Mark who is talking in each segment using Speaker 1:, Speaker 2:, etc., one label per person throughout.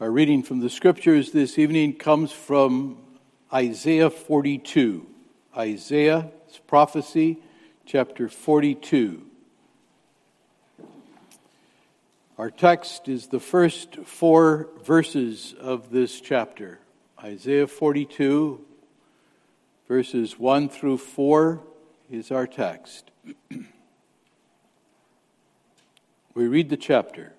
Speaker 1: Our reading from the Scriptures this evening comes from Isaiah 42. Isaiah's prophecy, chapter 42. Our text is the first 4 verses of this chapter. Isaiah 42, verses 1 through 4 is our text. We read the chapter.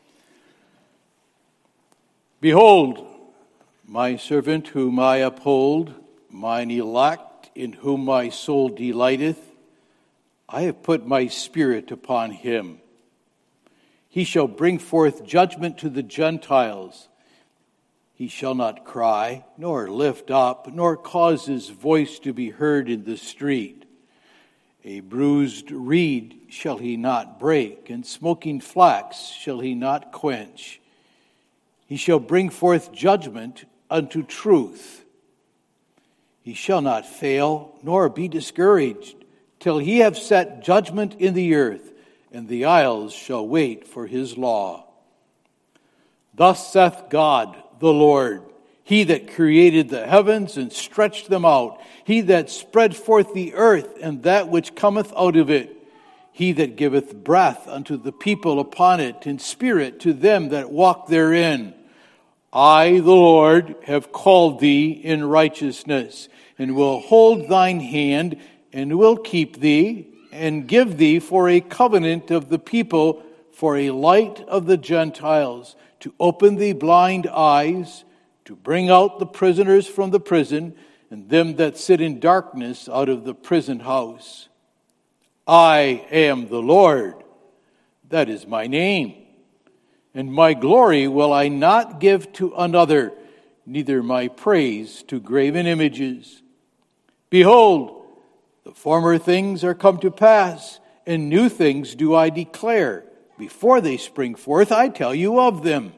Speaker 1: Behold, my servant whom I uphold, mine elect, in whom my soul delighteth. I have put my spirit upon him. He shall bring forth judgment to the Gentiles. He shall not cry, nor lift up, nor cause his voice to be heard in the street. A bruised reed shall he not break, and smoking flax shall he not quench. He shall bring forth judgment unto truth. He shall not fail, nor be discouraged, till he have set judgment in the earth, and the isles shall wait for his law. Thus saith God the Lord, he that created the heavens and stretched them out, he that spread forth the earth and that which cometh out of it, he that giveth breath unto the people upon it, and spirit to them that walk therein. I, the Lord, have called thee in righteousness, and will hold thine hand, and will keep thee, and give thee for a covenant of the people, for a light of the Gentiles, to open the blind eyes, to bring out the prisoners from the prison, and them that sit in darkness out of the prison house. I am the Lord, that is my name. And my glory will I not give to another, neither my praise to graven images. Behold, the former things are come to pass, and new things do I declare. Before they spring forth, I tell you of them.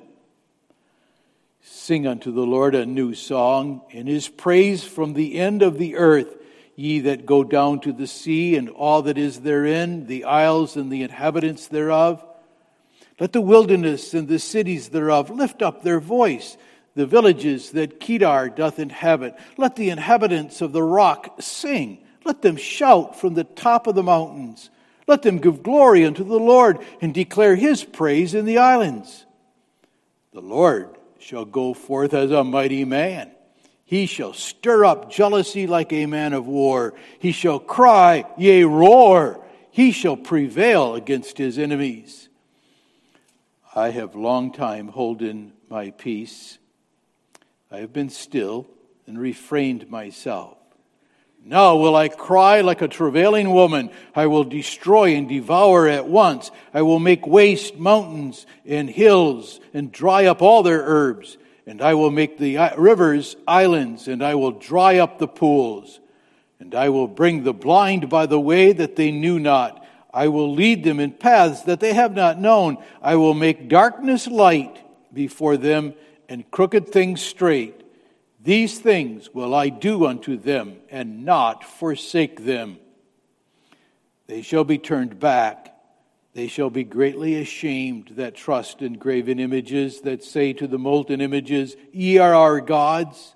Speaker 1: Sing unto the Lord a new song, and his praise from the end of the earth, ye that go down to the sea, and all that is therein, the isles and the inhabitants thereof. Let the wilderness and the cities thereof lift up their voice, the villages that Kedar doth inhabit. Let the inhabitants of the rock sing. Let them shout from the top of the mountains. Let them give glory unto the Lord, and declare his praise in the islands. The Lord shall go forth as a mighty man. He shall stir up jealousy like a man of war. He shall cry, yea, roar. He shall prevail against his enemies. I have long time holden my peace. I have been still and refrained myself. Now will I cry like a travailing woman. I will destroy and devour at once. I will make waste mountains and hills and dry up all their herbs. And I will make the rivers islands, and I will dry up the pools. And I will bring the blind by the way that they knew not. I will lead them in paths that they have not known. I will make darkness light before them, and crooked things straight. These things will I do unto them, and not forsake them. They shall be turned back. They shall be greatly ashamed that trust in graven images, that say to the molten images, ye are our gods.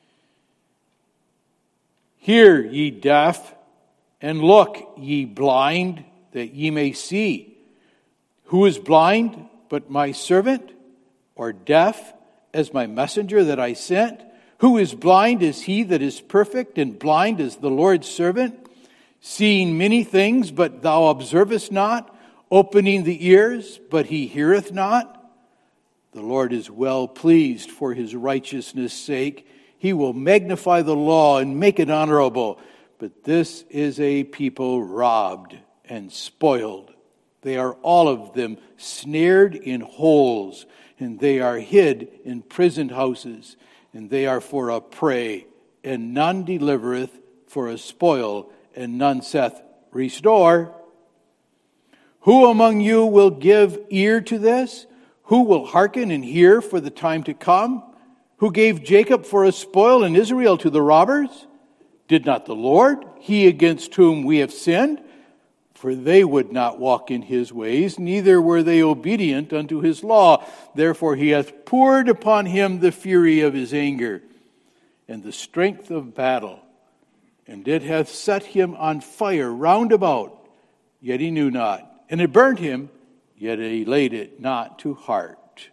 Speaker 1: Hear, ye deaf, and look, ye blind, that ye may see. Who is blind but my servant, or deaf as my messenger that I sent? Who is blind as he that is perfect, and blind as the Lord's servant? Seeing many things, but thou observest not, opening the ears, but he heareth not. The Lord is well pleased for his righteousness' sake. He will magnify the law and make it honorable. But this is a people robbed and spoiled. They are all of them snared in holes, and they are hid in prison houses, and they are for a prey, and none delivereth, for a spoil, and none saith, restore. Who among you will give ear to this? Who will hearken and hear for the time to come? Who gave Jacob for a spoil and Israel to the robbers? Did not the Lord, he against whom we have sinned? For they would not walk in his ways, neither were they obedient unto his law. Therefore he hath poured upon him the fury of his anger, and the strength of battle. And it hath set him on fire round about, yet he knew not. And it burnt him, yet he laid it not to heart.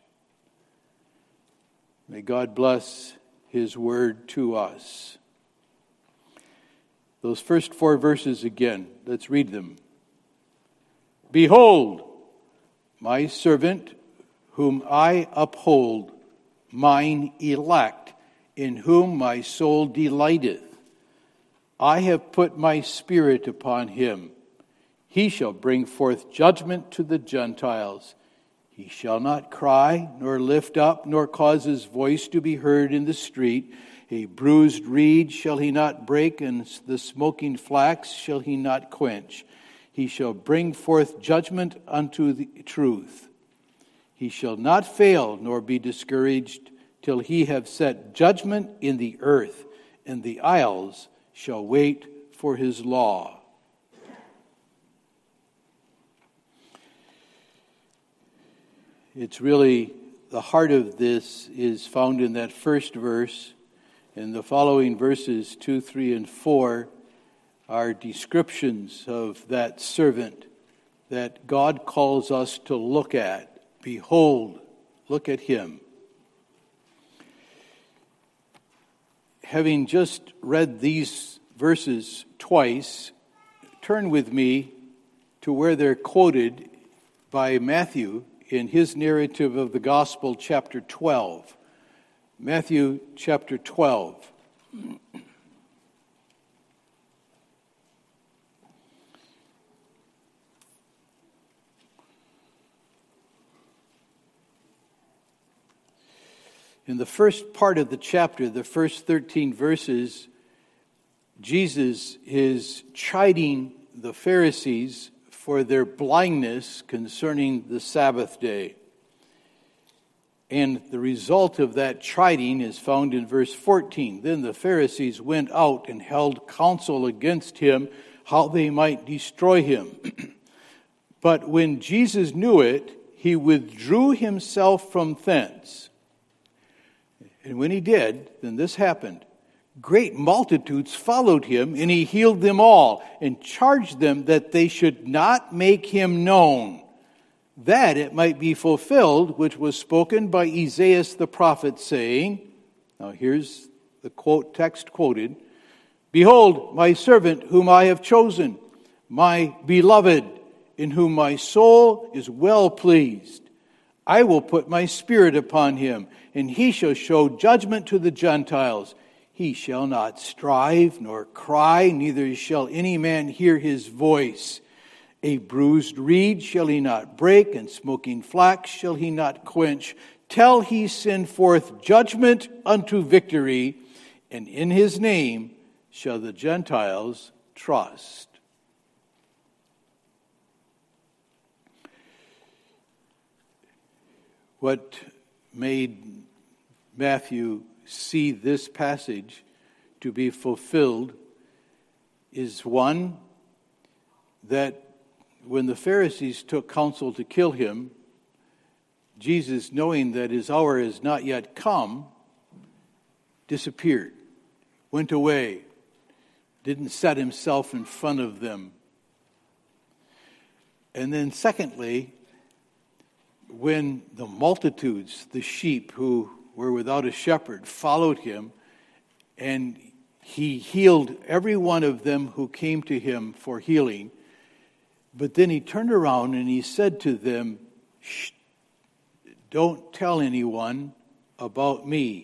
Speaker 1: May God bless his word to us. Those first 4 verses again, let's read them. Behold, my servant whom I uphold, mine elect, in whom my soul delighteth. I have put my spirit upon him. He shall bring forth judgment to the Gentiles. He shall not cry, nor lift up, nor cause his voice to be heard in the street. A bruised reed shall he not break, and the smoking flax shall he not quench. He shall bring forth judgment unto the truth. He shall not fail, nor be discouraged, till he have set judgment in the earth, and the isles shall wait for his law. It's really, the heart of this is found in that first verse, and the following verses 2, 3, and 4 are descriptions of that servant that God calls us to look at. Behold, look at him. Having just read these verses twice, turn with me to where they're quoted by Matthew in his narrative of the Gospel, chapter 12. Matthew chapter 12. In the first part of the chapter, the first 13 verses, Jesus is chiding the Pharisees for their blindness concerning the Sabbath day. And the result of that chiding is found in verse 14. Then the Pharisees went out and held counsel against him, how they might destroy him. But when Jesus knew it, he withdrew himself from thence. And when he did, then this happened. Great multitudes followed him, and he healed them all, and charged them that they should not make him known, that it might be fulfilled, which was spoken by Isaiah the prophet, saying, now here's the quote text quoted, Behold, my servant whom I have chosen, my beloved, in whom my soul is well pleased. I will put my spirit upon him, and he shall show judgment to the Gentiles. He shall not strive nor cry, neither shall any man hear his voice. A bruised reed shall he not break, and smoking flax shall he not quench, till he send forth judgment unto victory, and in his name shall the Gentiles trust. What made Matthew see this passage to be fulfilled is one, that when the Pharisees took counsel to kill him, Jesus, knowing that his hour has not yet come, disappeared, went away, didn't set himself in front of them. And then secondly, when the multitudes, the sheep who were without a shepherd, followed him, and he healed every one of them who came to him for healing. But then he turned around and he said to them, Shh, don't tell anyone about me.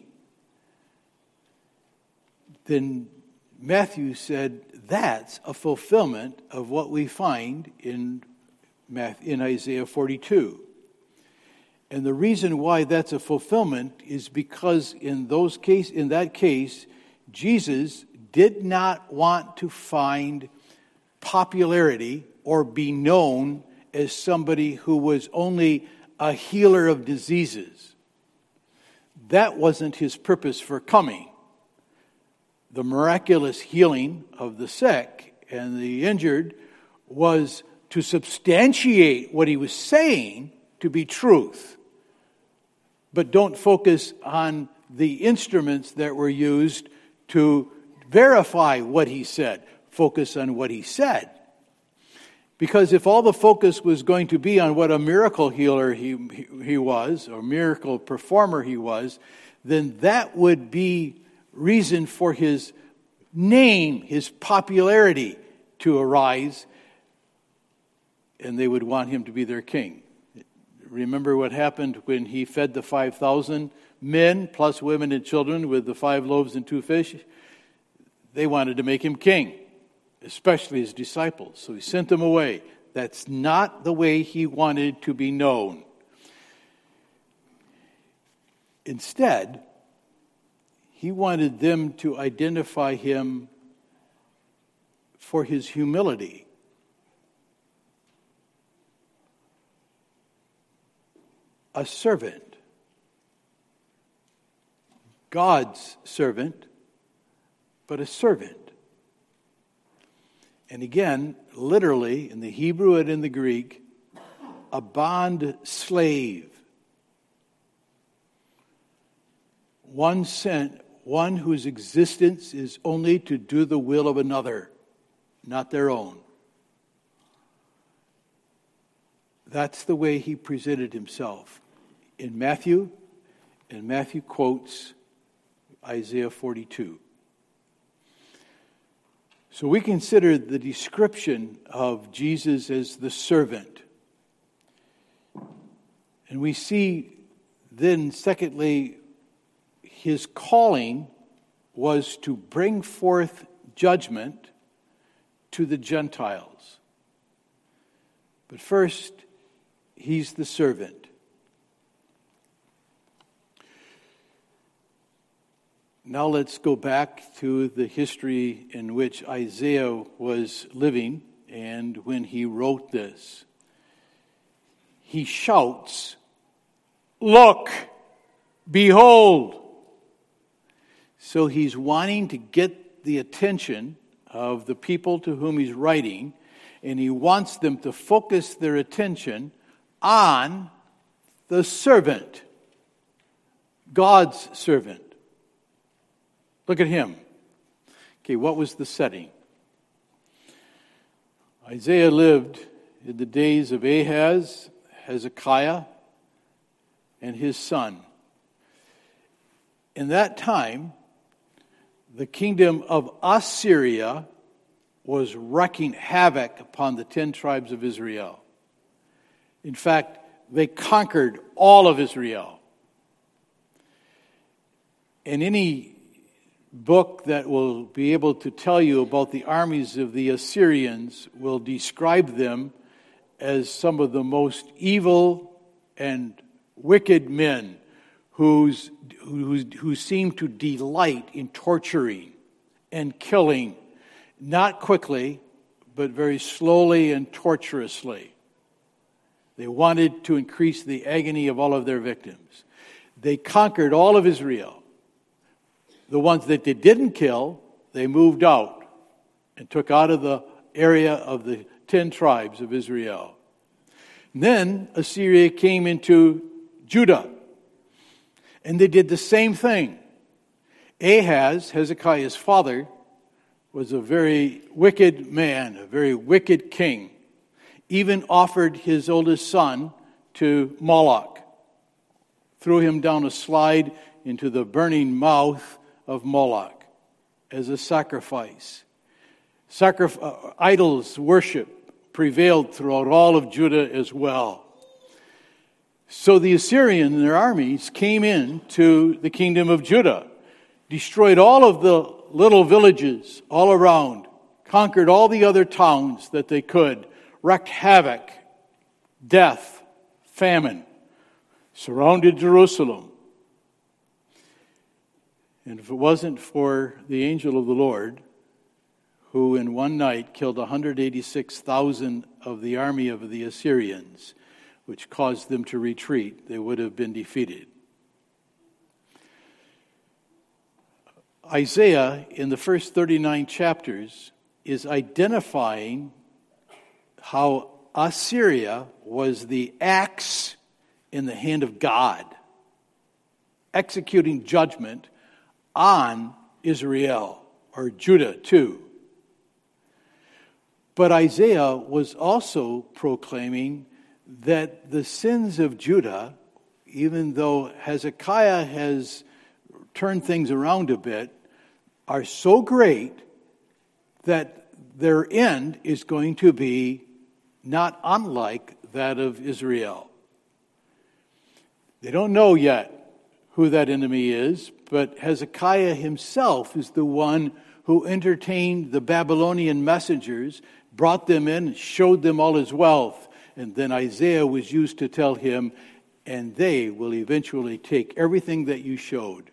Speaker 1: Then Matthew said, that's a fulfillment of what we find in Isaiah 42. And the reason why that's a fulfillment is because in that case, Jesus did not want to find popularity or be known as somebody who was only a healer of diseases. That wasn't his purpose for coming. The miraculous healing of the sick and the injured was to substantiate what he was saying to be truth. But don't focus on the instruments that were used to verify what he said. Focus on what he said. Because if all the focus was going to be on what a miracle healer he was, or miracle performer he was, then that would be reason for his name, his popularity to arise, and they would want him to be their king. Remember what happened when he fed the 5,000 men, plus women and children, with the 5 loaves and 2 fish? They wanted to make him king, especially his disciples. So he sent them away. That's not the way he wanted to be known. Instead, he wanted them to identify him for his humility. A servant. God's servant, but a servant. And again, literally, in the Hebrew and in the Greek, a bond slave. One whose existence is only to do the will of another, not their own. That's the way he presented himself in Matthew, and Matthew quotes Isaiah 42. So we consider the description of Jesus as the servant. And we see then, secondly, his calling was to bring forth judgment to the Gentiles. But first, he's the servant. Now let's go back to the history in which Isaiah was living and when he wrote this. He shouts, "Look, behold." So he's wanting to get the attention of the people to whom he's writing, and he wants them to focus their attention on the servant, God's servant. Look at him. Okay, what was the setting? Isaiah lived in the days of Ahaz, Hezekiah, and his son. In that time, the kingdom of Assyria was wreaking havoc upon the 10 tribes of Israel. In fact, they conquered all of Israel. And any book that will be able to tell you about the armies of the Assyrians will describe them as some of the most evil and wicked men who seem to delight in torturing and killing, not quickly, but very slowly and torturously. They wanted to increase the agony of all of their victims. They conquered all of Israel. The ones that they didn't kill, they moved out and took out of the area of the 10 tribes of Israel. And then Assyria came into Judah, and they did the same thing. Ahaz, Hezekiah's father, was a very wicked man, a very wicked king. Even offered his oldest son to Moloch. Threw him down a slide into the burning mouth of Moloch as a sacrifice. Idols worship prevailed throughout all of Judah as well. So the Assyrians and their armies came in to the kingdom of Judah, destroyed all of the little villages all around, conquered all the other towns that they could, wreaked havoc, death, famine, surrounded Jerusalem. And if it wasn't for the angel of the Lord, who in one night killed 186,000 of the army of the Assyrians, which caused them to retreat, they would have been defeated. Isaiah, in the first 39 chapters, is identifying how Assyria was the axe in the hand of God, executing judgment on Israel, or Judah too. But Isaiah was also proclaiming that the sins of Judah, even though Hezekiah has turned things around a bit, are so great that their end is going to be not unlike that of Israel. They don't know yet who that enemy is, but Hezekiah himself is the one who entertained the Babylonian messengers, brought them in, showed them all his wealth, and then Isaiah was used to tell him, and they will eventually take everything that you showed.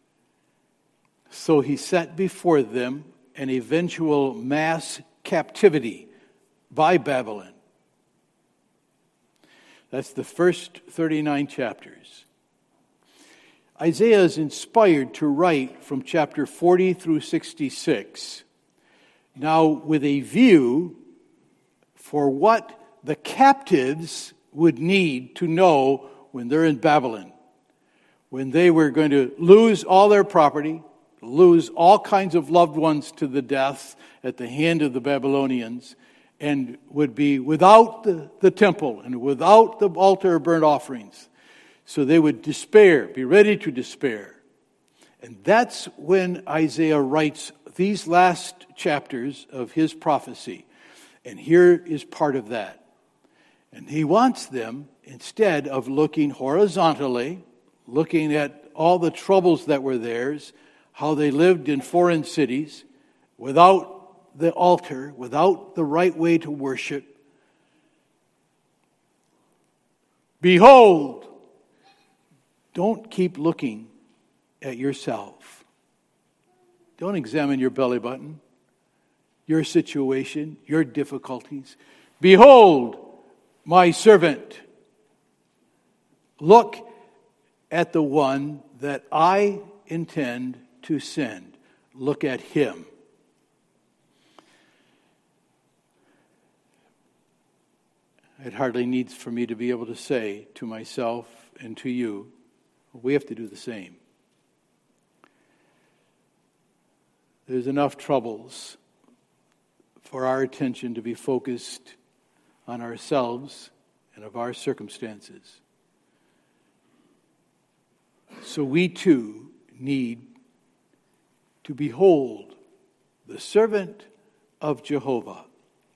Speaker 1: So he set before them an eventual mass captivity by Babylon. That's the first 39 chapters. Isaiah is inspired to write from chapter 40 through 66. Now, with a view for what the captives would need to know when they're in Babylon, when they were going to lose all their property, lose all kinds of loved ones to the death at the hand of the Babylonians, and would be without the temple and without the altar of burnt offerings. So they would despair, be ready to despair. And that's when Isaiah writes these last chapters of his prophecy. And here is part of that. And he wants them, instead of looking horizontally, looking at all the troubles that were theirs, how they lived in foreign cities, without the altar, without the right way to worship. Behold, don't keep looking at yourself. Don't examine your belly button, your situation, your difficulties. Behold, my servant. Look at the one that I intend to send. Look at him. It hardly needs for me to be able to say to myself and to you, we have to do the same. There's enough troubles for our attention to be focused on ourselves and of our circumstances. So we too need to behold the servant of Jehovah.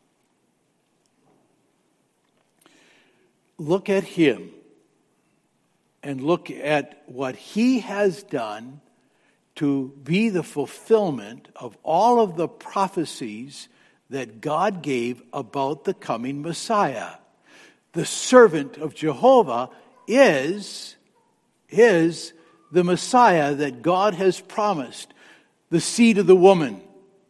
Speaker 1: Look at him and look at what he has done to be the fulfillment of all of the prophecies that God gave about the coming Messiah. The servant of Jehovah is the Messiah that God has promised, the seed of the woman,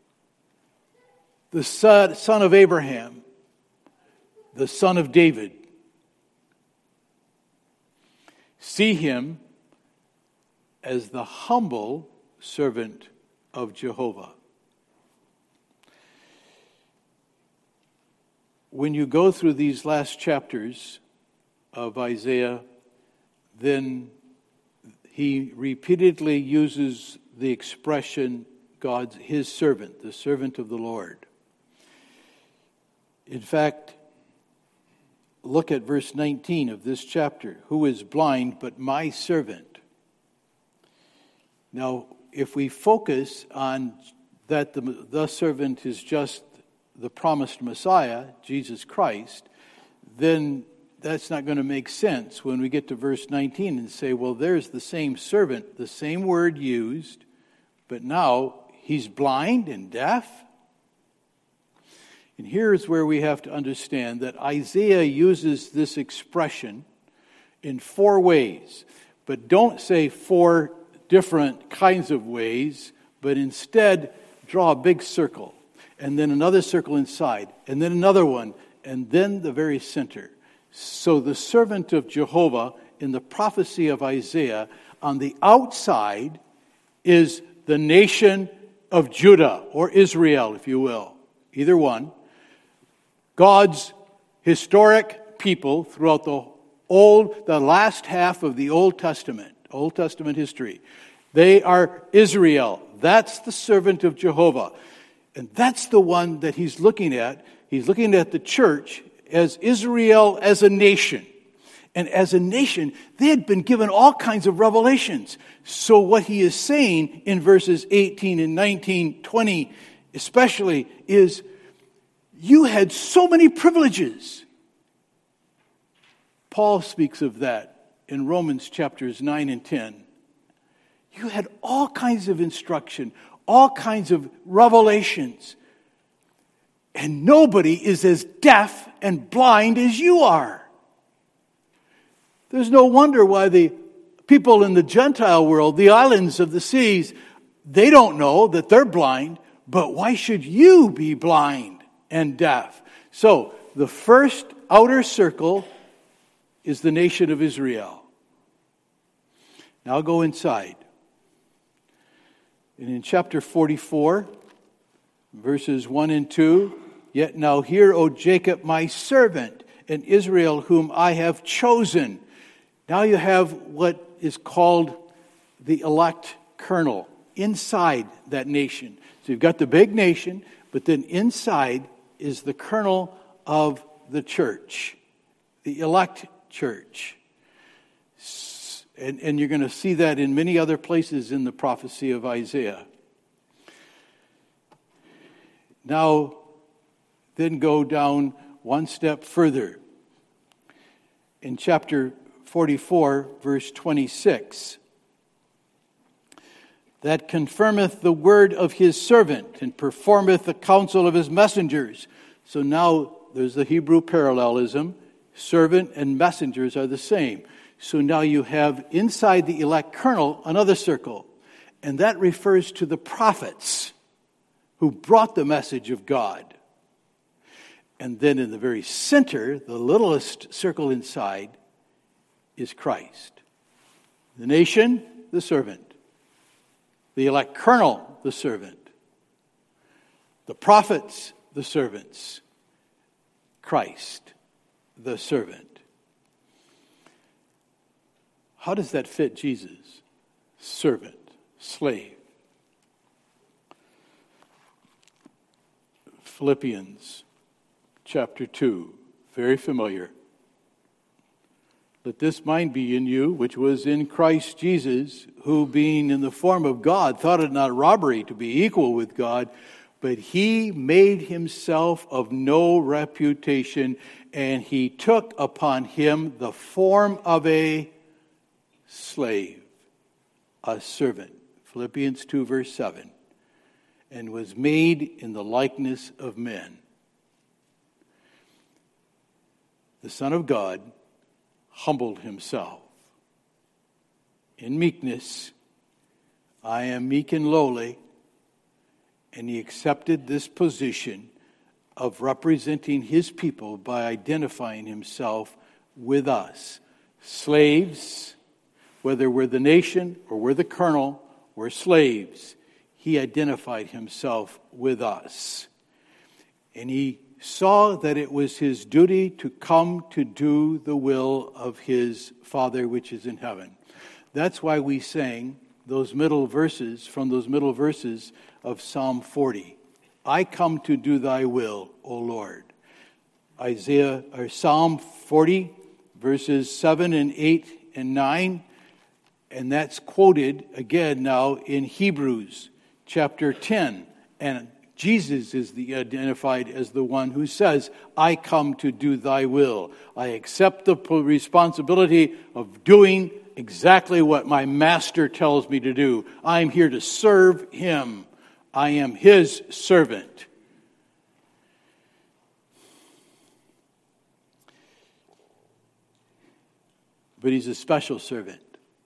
Speaker 1: the son of Abraham, the son of David. See him as the humble servant of Jehovah. When you go through these last chapters of Isaiah, then he repeatedly uses the expression his servant, the servant of the Lord. In fact, look at verse 19 of this chapter. Who is blind but my servant? Now, if we focus on that the servant is just the promised Messiah, Jesus Christ, then that's not going to make sense when we get to verse 19 and say, well, there's the same servant, the same word used, but now he's blind and deaf. And here's where we have to understand that Isaiah uses this expression in 4 ways. But don't say 4 different kinds of ways, but instead draw a big circle, and then another circle inside, and then another one, and then the very center. So the servant of Jehovah in the prophecy of Isaiah, on the outside is the nation of Judah, or Israel, if you will. Either one. God's historic people throughout the last half of the Old Testament history. They are Israel. That's the servant of Jehovah. And that's the one that he's looking at. He's looking at the church as Israel as a nation. And as a nation, they had been given all kinds of revelations. So what he is saying in verses 18 and 19, 20 especially, is you had so many privileges. Paul speaks of that in Romans chapters 9 and 10. You had all kinds of instruction, all kinds of revelations. And nobody is as deaf and blind as you are. There's no wonder why the people in the Gentile world, the islands of the seas, they don't know that they're blind, but why should you be blind and deaf? So, the first outer circle is the nation of Israel. Now go inside. And in chapter 44, verses 1 and 2, "Yet now hear, O Jacob, my servant, and Israel, whom I have chosen." Now you have what is called the elect kernel inside that nation. So you've got the big nation, but then inside is the kernel of the church, the elect church. And you're going to see that in many other places in the prophecy of Isaiah. Now, then go down one step further. In chapter 44, verse 26. "That confirmeth the word of his servant, and performeth the counsel of his messengers." So now there's the Hebrew parallelism. Servant and messengers are the same. So now you have inside the elect kernel another circle. And that refers to the prophets who brought the message of God. And then in the very center, the littlest circle inside, is Christ. The nation, the servant. The elect kernel, the servant. The prophets, the servants. Christ, the servant. How does that fit Jesus? Servant, slave. Philippians chapter 2, very familiar. "Let this mind be in you, which was in Christ Jesus, who being in the form of God, thought it not robbery to be equal with God, but he made himself of no reputation, and he took upon him the form of a slave," a servant. Philippians 2, verse 7. "And was made in the likeness of men." The Son of God humbled himself. In meekness, I am meek and lowly, and he accepted this position of representing his people by identifying himself with us. Slaves, whether we're the nation or we're the kernel, we're slaves. He identified himself with us. And he saw that it was his duty to come to do the will of his Father which is in heaven. That's why we sang those middle verses of Psalm 40. "I come to do thy will, O Lord." Psalm 40, verses 7 and 8 and 9, and that's quoted again now in Hebrews chapter 10, and Jesus is identified as the one who says, "I come to do thy will." I accept the responsibility of doing exactly what my master tells me to do. I'm here to serve him. I am his servant. But he's a special servant.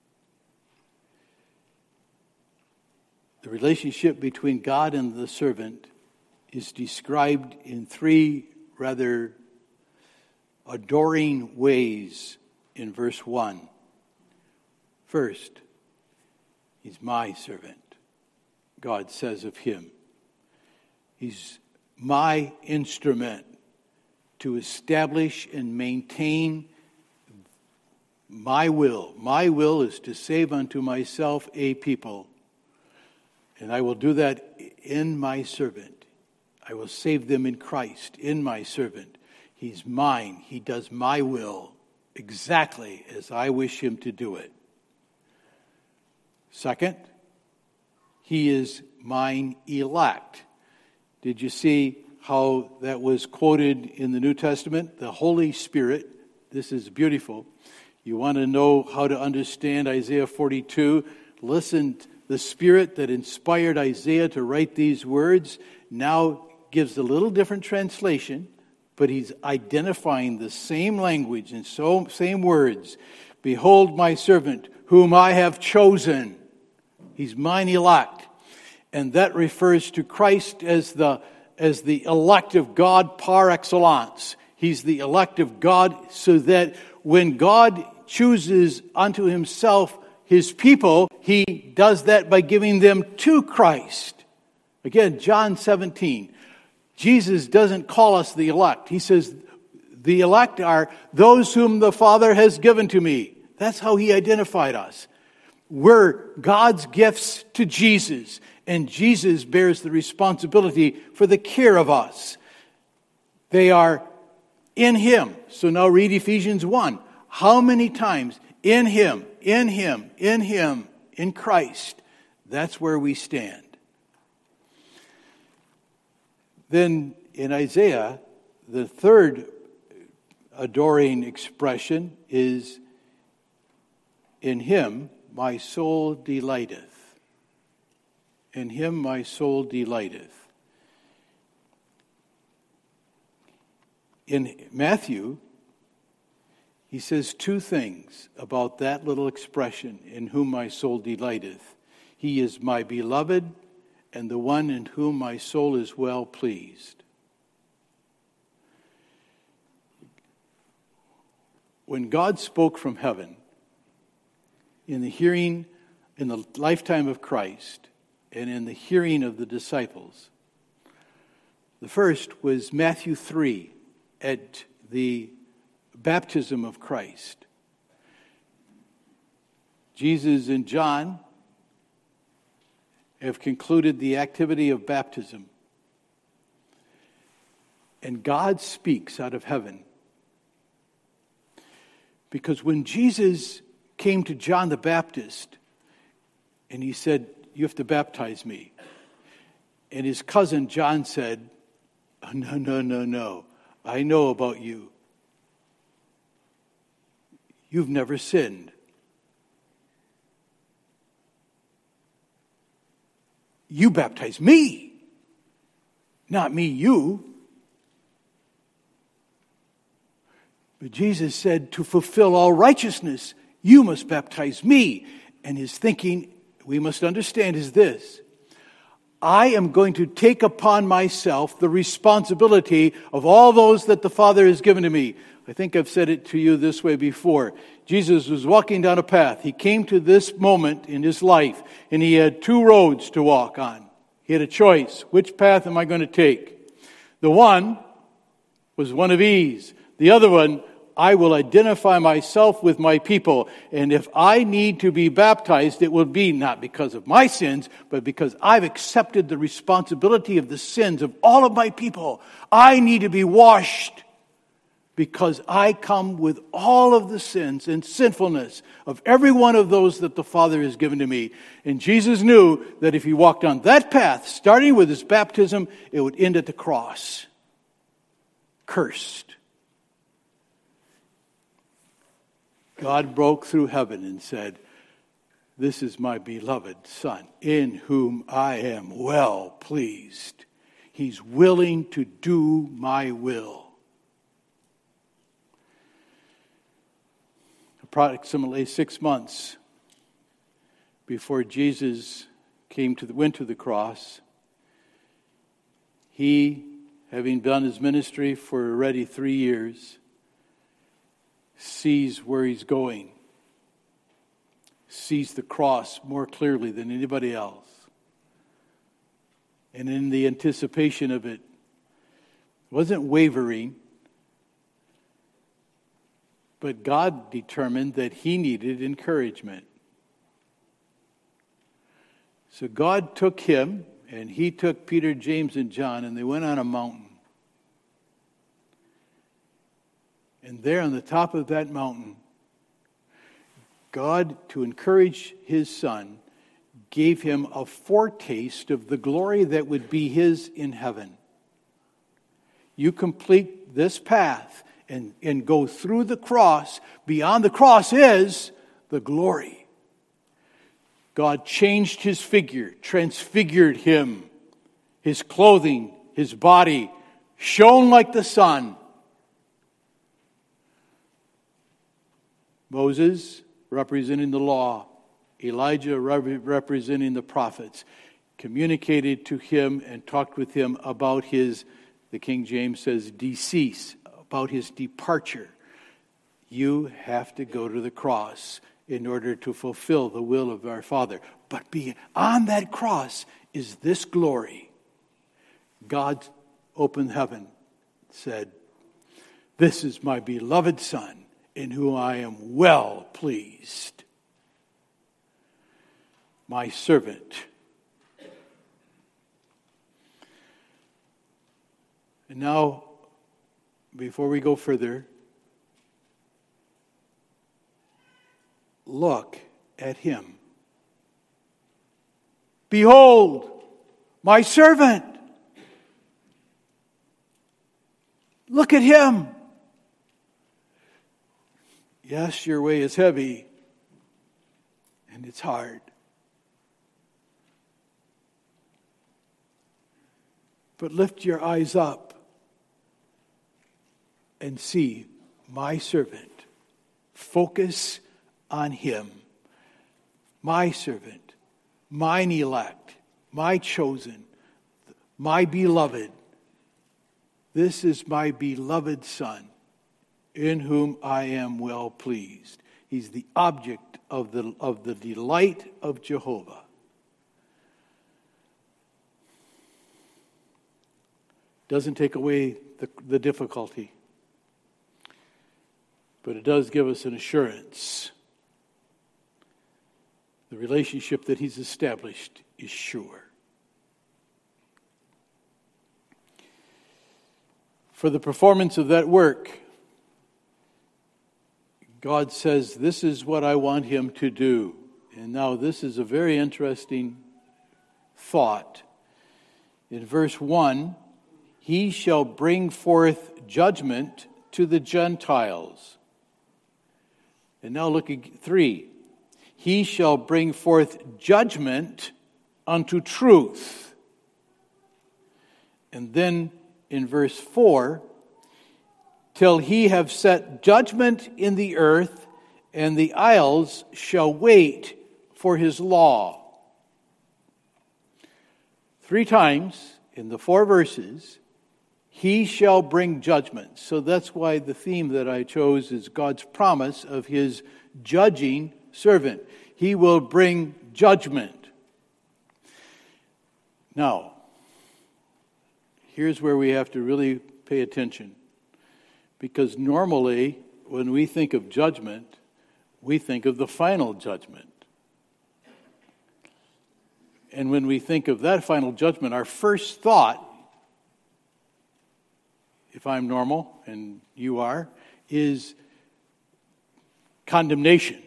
Speaker 1: The relationship between God and the servant is described in three rather adoring ways in verse 1. First, he's my servant, God says of him. He's my instrument to establish and maintain my will. My will is to save unto myself a people. And I will do that in my servant. I will save them in Christ, in my servant. He's mine. He does my will exactly as I wish him to do it. Second, he is mine elect. Did you see how that was quoted in the New Testament? The Holy Spirit. This is beautiful. You want to know how to understand Isaiah 42? Listen, the Spirit that inspired Isaiah to write these words now gives a little different translation, but he's identifying the same language and same words. Behold my servant, whom I have chosen. He's mine elect. And that refers to Christ as the elect of God par excellence. He's the elect of God, so that when God chooses unto himself his people, he does that by giving them to Christ. Again, John 17. Jesus doesn't call us the elect. He says, the elect are those whom the Father has given to me. That's how he identified us. We're God's gifts to Jesus, and Jesus bears the responsibility for the care of us. They are in him. So now read Ephesians 1. How many times? In him, in him, in him, in Christ. That's where we stand. Then in Isaiah, the third adoring expression is, in him my soul delighteth. In him my soul delighteth. In Matthew, he says two things about that little expression, in whom my soul delighteth. He is my beloved, and the one in whom my soul is well pleased. When God spoke from heaven, in the lifetime of Christ, and in the hearing of the disciples, the first was Matthew 3 at the baptism of Christ. Jesus and John have concluded the activity of baptism. And God speaks out of heaven. Because when Jesus came to John the Baptist and he said, you have to baptize me. And his cousin John said, oh, no. I know about you. You've never sinned. You baptize me, not me, you. But Jesus said, to fulfill all righteousness, you must baptize me. And his thinking, we must understand, is this: I am going to take upon myself the responsibility of all those that the Father has given to me. I think I've said it to you this way before. Jesus was walking down a path. He came to this moment in his life, and he had two roads to walk on. He had a choice. Which path am I going to take? The one was one of ease. The other one, I will identify myself with my people. And if I need to be baptized, it will be not because of my sins, but because I've accepted the responsibility of the sins of all of my people. I need to be washed, because I come with all of the sins and sinfulness of every one of those that the Father has given to me. And Jesus knew that if he walked on that path, starting with his baptism, it would end at the cross. Cursed. God broke through heaven and said, this is my beloved Son, in whom I am well pleased. He's willing to do my will. Approximately 6 months before Jesus went to the cross, he, having done his ministry for already 3 years, sees where he's going, sees the cross more clearly than anybody else. And in the anticipation of it, wasn't wavering, But God determined that he needed encouragement. So God took him, and he took Peter, James, and John, and they went on a mountain. And there on the top of that mountain, God, to encourage his son, gave him a foretaste of the glory that would be his in heaven. You complete this path and go through the cross. Beyond the cross is the glory. God changed his figure, transfigured him. His clothing, his body, shone like the sun. Moses, representing the law, Elijah, representing the prophets, communicated to him and talked with him about his, the King James says, decease, about his departure. You have to go to the cross in order to fulfill the will of our Father. But beyond that cross is this glory. God opened heaven, said, "This is my beloved Son, in whom I am well pleased. My servant." And now, before we go further, look at him. Behold, my servant. Look at him. Yes, your way is heavy and it's hard. But lift your eyes up and see my servant. Focus on him. My servant, mine elect, my chosen, my beloved. This is my beloved Son, in whom I am well pleased. He's the object of the delight of Jehovah. Doesn't take away the difficulty, but it does give us an assurance. The relationship that he's established is sure. For the performance of that work, God says, this is what I want him to do. And now this is a very interesting thought. In verse 1, he shall bring forth judgment to the Gentiles. And now look at 3. He shall bring forth judgment unto truth. And then in verse 4, till he have set judgment in the earth, and the isles shall wait for his law. 3 times in the 4 verses, he shall bring judgment. So that's why the theme that I chose is God's promise of his judging servant. He will bring judgment. Now, here's where we have to really pay attention. Because normally, when we think of judgment, we think of the final judgment. And when we think of that final judgment, our first thought, if I'm normal and you are, is condemnation.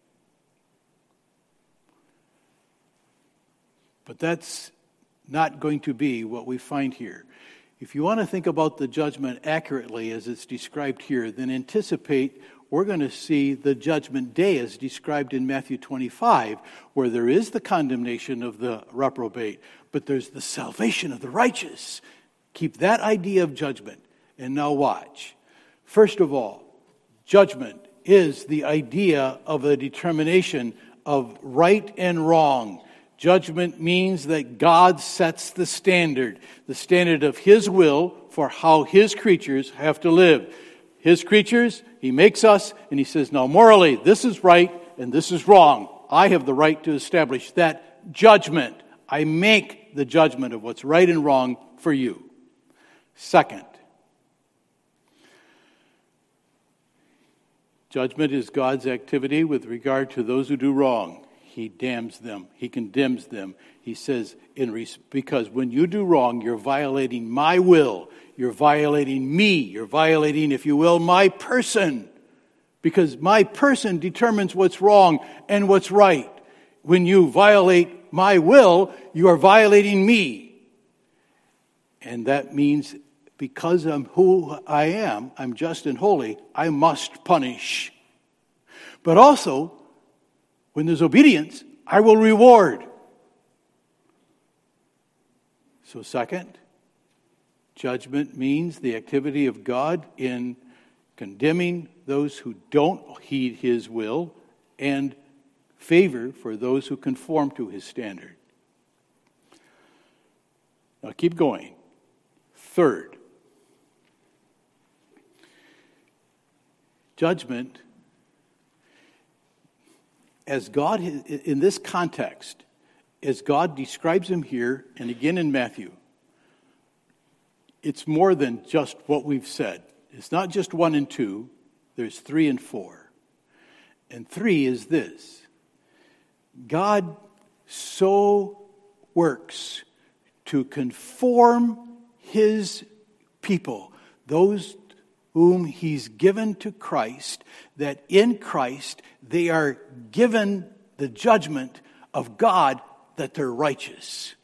Speaker 1: But that's not going to be what we find here. If you want to think about the judgment accurately as it's described here, then anticipate we're going to see the judgment day as described in Matthew 25, where there is the condemnation of the reprobate, but there's the salvation of the righteous. Keep that idea of judgment. And now watch. First of all, judgment is the idea of a determination of right and wrong. Judgment means that God sets the standard of his will for how his creatures have to live. His creatures, he makes us, and he says, now morally, this is right and this is wrong. I have the right to establish that judgment. I make the judgment of what's right and wrong for you. Second, Judgment is God's activity with regard to those who do wrong. He damns them. He condemns them. He says, because when you do wrong, you're violating my will. You're violating me. You're violating, if you will, my person. Because my person determines what's wrong and what's right. When you violate my will, you are violating me. And that means because I'm who I am, I'm just and holy, I must punish. But also, when there's obedience, I will reward. So second, judgment means the activity of God in condemning those who don't heed his will and favor for those who conform to his standard. Now keep going. Third, judgment, as God, in this context, as God describes him here and again in Matthew, it's more than just what we've said. It's not just 1 and 2, there's 3 and 4. And 3 is this: God so works to conform his people, those whom he's given to Christ, that in Christ they are given the judgment of God that they're righteous.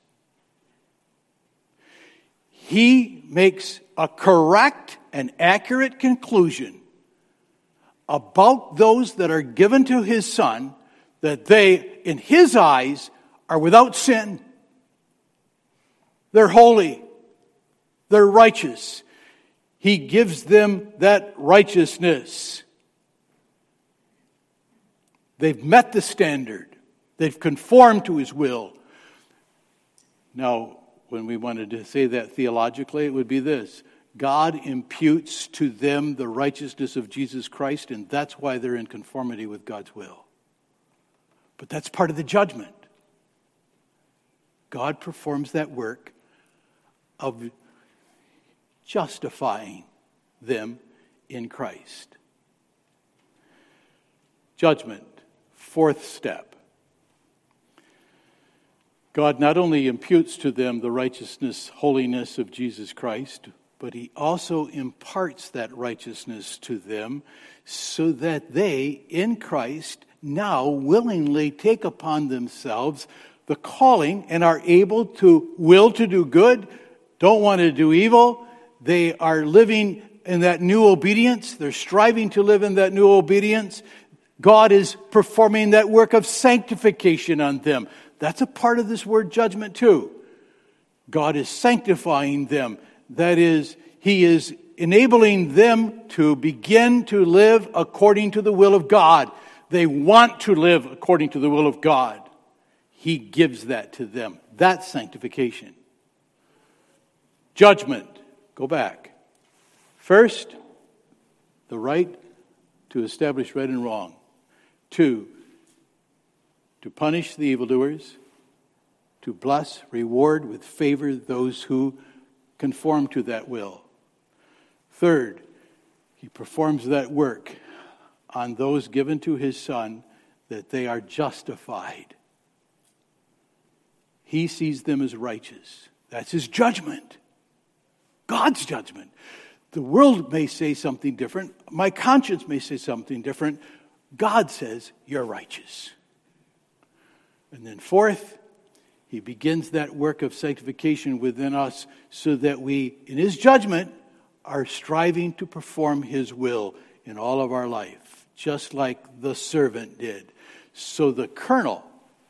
Speaker 1: He makes a correct and accurate conclusion about those that are given to his Son, that they, in his eyes, are without sin. They're holy. They're righteous. He gives them that righteousness. They've met the standard. They've conformed to his will. Now, when we wanted to say that theologically, it would be this: God imputes to them the righteousness of Jesus Christ, and that's why they're in conformity with God's will. But that's part of the judgment. God performs that work of justifying them in Christ. Judgment, fourth step. God not only imputes to them the righteousness, holiness of Jesus Christ, but he also imparts that righteousness to them so that they, in Christ, now willingly take upon themselves the calling and are able to will to do good, don't want to do evil. They are living in that new obedience. They're striving to live in that new obedience. God is performing that work of sanctification on them. That's a part of this word judgment too. God is sanctifying them. That is, he is enabling them to begin to live according to the will of God. They want to live according to the will of God. He gives that to them. That's sanctification. Judgment. Go back. First, the right to establish right and wrong. 2, to punish the evildoers. To bless, reward with favor those who conform to that will. Third, he performs that work on those given to his Son, that they are justified. He sees them as righteous. That's his judgment. God's judgment. The world may say something different. My conscience may say something different. God says, you're righteous. And then fourth, he begins that work of sanctification within us so that we, in his judgment, are striving to perform his will in all of our life, just like the servant did. So the kernel,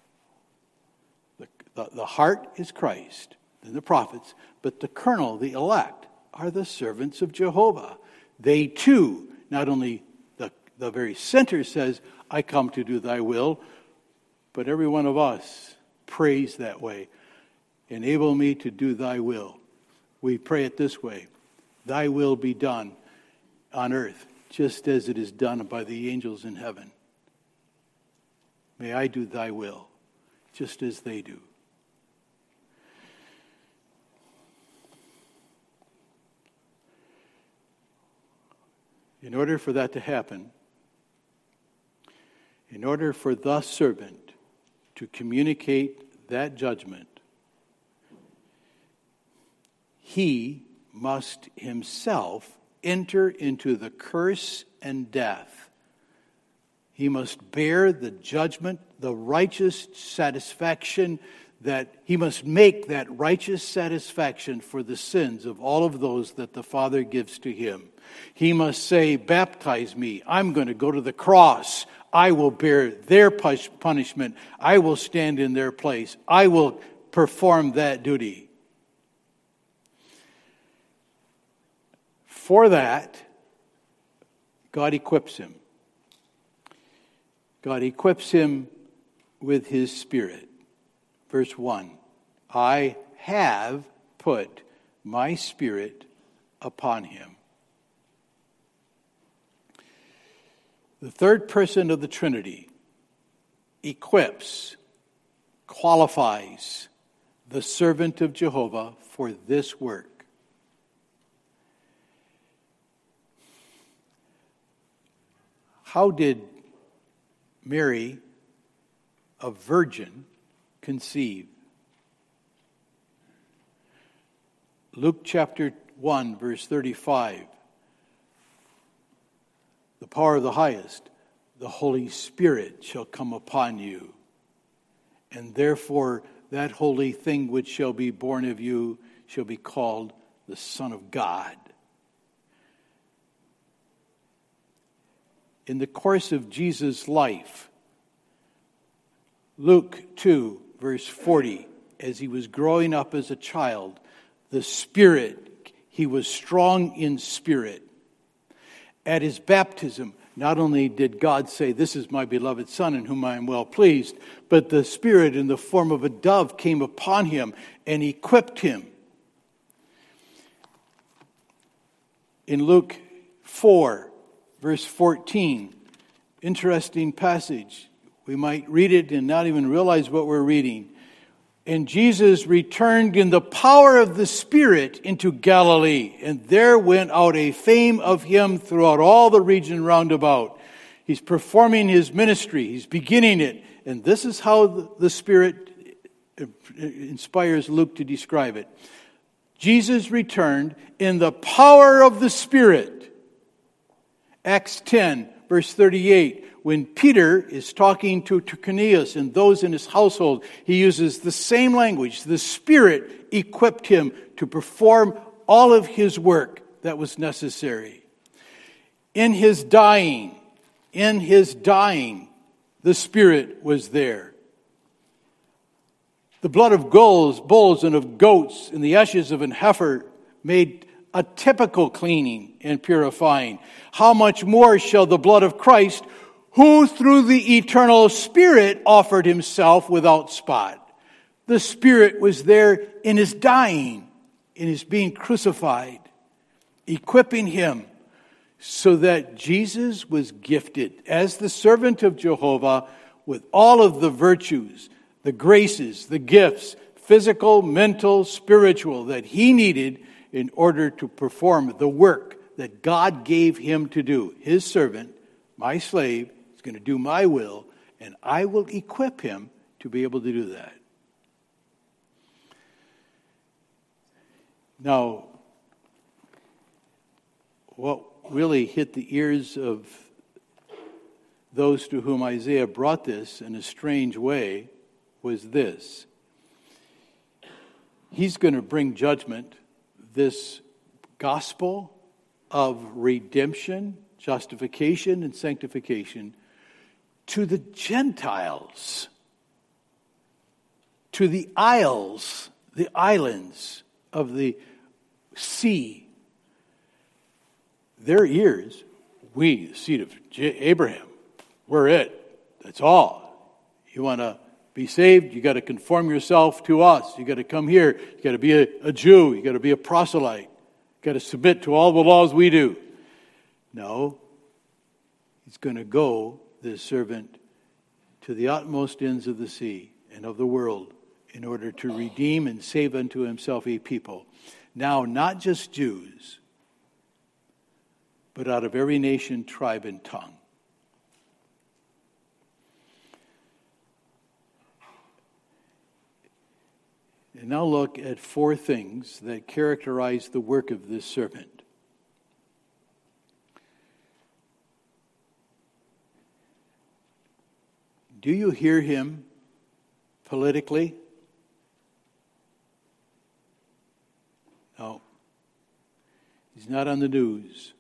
Speaker 1: the heart is Christ, then the prophets, but the kernel, the elect, are the servants of Jehovah. They too, not only the very center says, I come to do thy will, but every one of us prays that way. Enable me to do thy will. We pray it this way: thy will be done on earth, just as it is done by the angels in heaven. May I do thy will, just as they do. In order for that to happen, In order for the servant to communicate that judgment, he must himself enter into the curse and death. He must bear the judgment, the righteous satisfaction that he must make that righteous satisfaction for the sins of all of those that the Father gives to him. He must say, baptize me. I'm going to go to the cross. I will bear their punishment. I will stand in their place. I will perform that duty. For that, God equips him. God equips him with his Spirit. Verse 1, I have put my Spirit upon him. The third person of the Trinity equips, qualifies the servant of Jehovah for this work. How did Mary, a virgin, conceive? Luke chapter 1, verse 35. The power of the highest, the Holy Spirit shall come upon you. And therefore that holy thing which shall be born of you shall be called the Son of God. In the course of Jesus' life, Luke 2, verse 40, as he was growing up as a child, the Spirit, he was strong in spirit. At his baptism, not only did God say, this is my beloved Son in whom I am well pleased, but the Spirit in the form of a dove came upon him and equipped him. In Luke 4, verse 14, interesting passage. We might read it and not even realize what we're reading. And Jesus returned in the power of the Spirit into Galilee, and there went out a fame of him throughout all the region round about. He's performing his ministry. He's beginning it. And this is how the Spirit inspires Luke to describe it. Jesus returned in the power of the Spirit. Acts 10, verse 38. When Peter is talking to Cornelius and those in his household, he uses the same language. The Spirit equipped him to perform all of his work that was necessary. In his dying, the Spirit was there. The blood of bulls and of goats and the ashes of an heifer made a typical cleaning and purifying. How much more shall the blood of Christ, who through the eternal Spirit offered himself without spot. The Spirit was there in his dying, in his being crucified, equipping him so that Jesus was gifted as the servant of Jehovah with all of the virtues, the graces, the gifts, physical, mental, spiritual, that he needed in order to perform the work that God gave him to do. His servant, my slave, is going to do my will, and I will equip him to be able to do that. Now, what really hit the ears of those to whom Isaiah brought this in a strange way was this. He's going to bring judgment, this gospel of redemption, justification, and sanctification to the Gentiles, to the isles, the islands of the sea. Their ears, we, the seed of Abraham, we're it. That's all. You want to be saved, you got to conform yourself to us. You got to come here. You got to be a Jew. You got to be a proselyte. You got to submit to all the laws we do. No. He's going to go, this servant, to the utmost ends of the sea and of the world in order to redeem and save unto himself a people. Now, not just Jews, but out of every nation, tribe, and tongue. And now look at four things that characterize the work of this servant. Do you hear him politically? No. He's not on the news.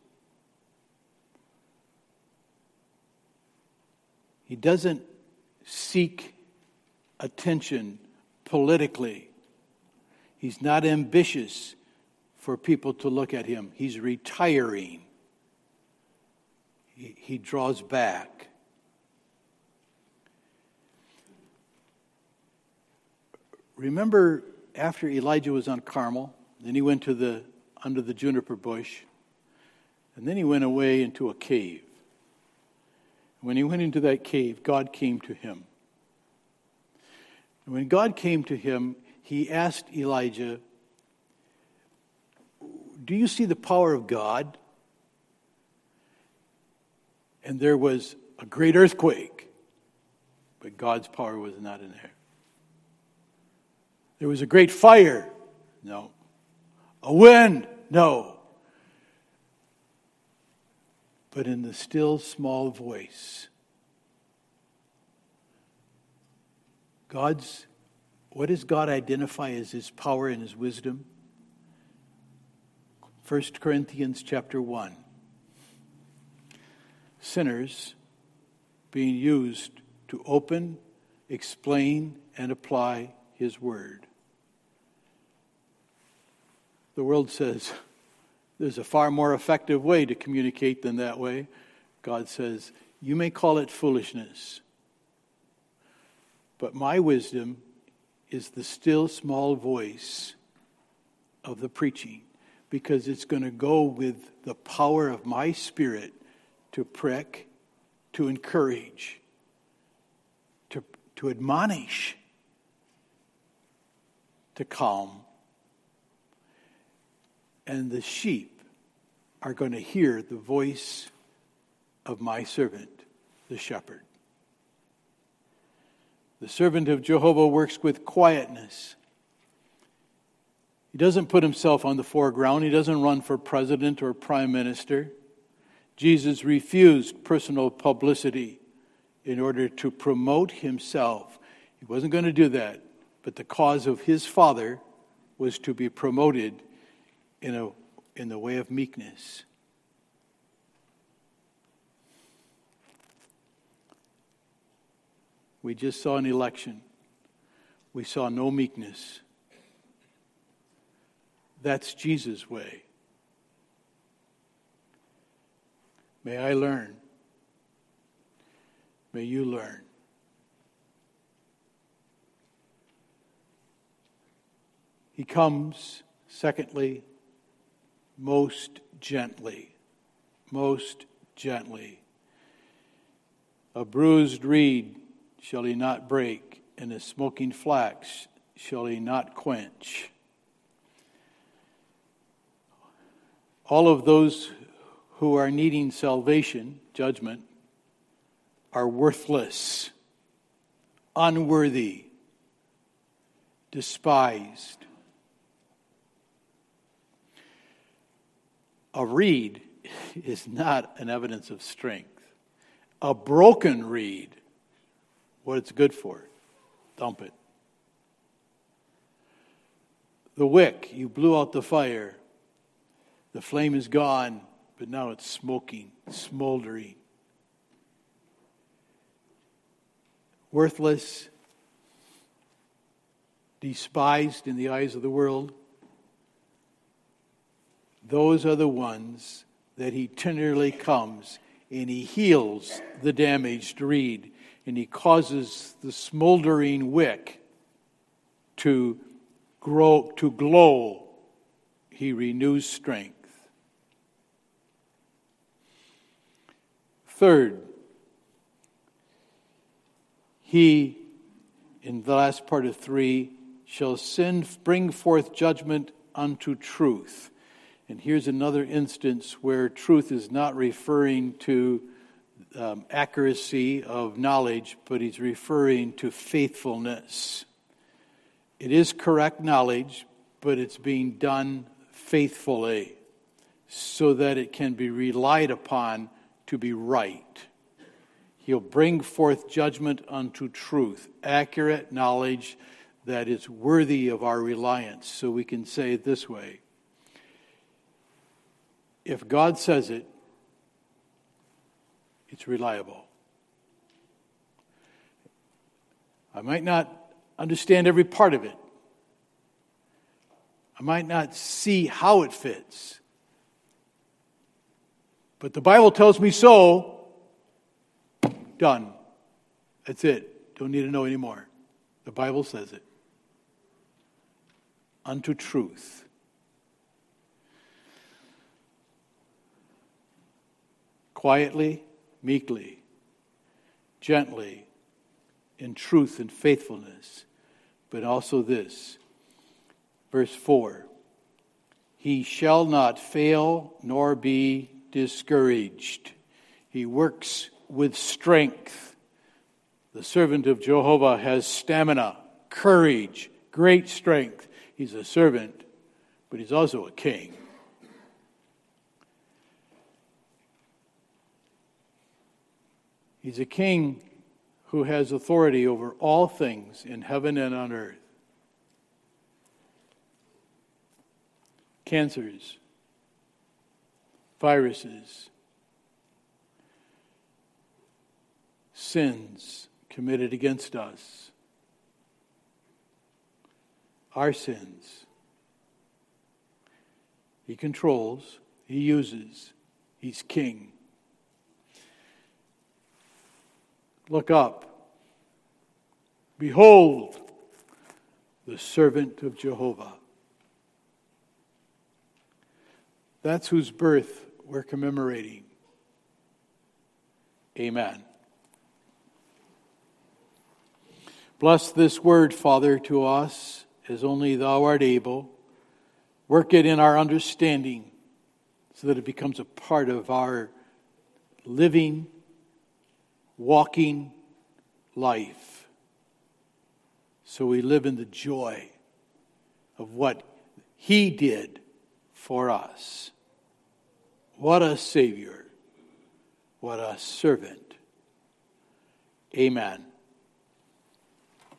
Speaker 1: He doesn't seek attention politically. He's not ambitious for people to look at him. He's retiring. He draws back. Remember, after Elijah was on Carmel, then he went to under the juniper bush, and then he went away into a cave. When he went into that cave, God came to him. And when God came to him, he asked Elijah, "Do you see the power of God?" And there was a great earthquake, but God's power was not in there. There was a great fire. No. A wind. No. But in the still small voice, what does God identify as his power and his wisdom? 1 Corinthians chapter 1. Sinners being used to open, explain, and apply his word. The world says there's a far more effective way to communicate than that way. God says, you may call it foolishness, but my wisdom is the still small voice of the preaching, because it's going to go with the power of my Spirit to prick, to encourage, to admonish, to calm. And the sheep are going to hear the voice of my servant, the shepherd. The servant of Jehovah works with quietness. He doesn't put himself on the foreground. He doesn't run for president or prime minister. Jesus refused personal publicity in order to promote himself. He wasn't going to do that, but the cause of his Father was to be promoted in the way of meekness. We just saw an election. We saw no meekness. That's Jesus' way. May I learn. May you learn. He comes, secondly, most gently. Most gently. A bruised reed shall he not break, and a smoking flax shall he not quench. All of those who are needing salvation, judgment, are worthless, unworthy, despised. A reed is not an evidence of strength. A broken reed, what it's good for, dump it. The wick, you blew out the fire. The flame is gone, but now it's smoking, smoldering. Worthless, despised in the eyes of the world. Those are the ones that he tenderly comes and he heals the damaged reed, and he causes the smoldering wick to grow, to glow. He renews strength. Third, he, in the last part of 3, shall bring forth judgment unto truth. And here's another instance where truth is not referring to accuracy of knowledge, but he's referring to faithfulness. It is correct knowledge, but it's being done faithfully so that it can be relied upon to be right. He'll bring forth judgment unto truth, accurate knowledge that is worthy of our reliance. So we can say it this way: if God says it, it's reliable. I might not understand every part of it. I might not see how it fits. But the Bible tells me so. Done. That's it. Don't need to know anymore. The Bible says it. Unto truth. Quietly, meekly, gently, in truth and faithfulness. But also this, verse 4, he shall not fail nor be discouraged. He works with strength. The servant of Jehovah has stamina, courage, great strength. He's a servant, but he's also a king. He's a king who has authority over all things in heaven and on earth. Cancers, viruses, sins committed against us, our sins. He controls, he uses, he's king. Look up. Behold, the servant of Jehovah. That's whose birth we're commemorating. Amen. Bless this word, Father, to us as only thou art able. Work it in our understanding so that it becomes a part of our living, walking life. So we live in the joy of what he did for us. What a Savior. What a servant. Amen.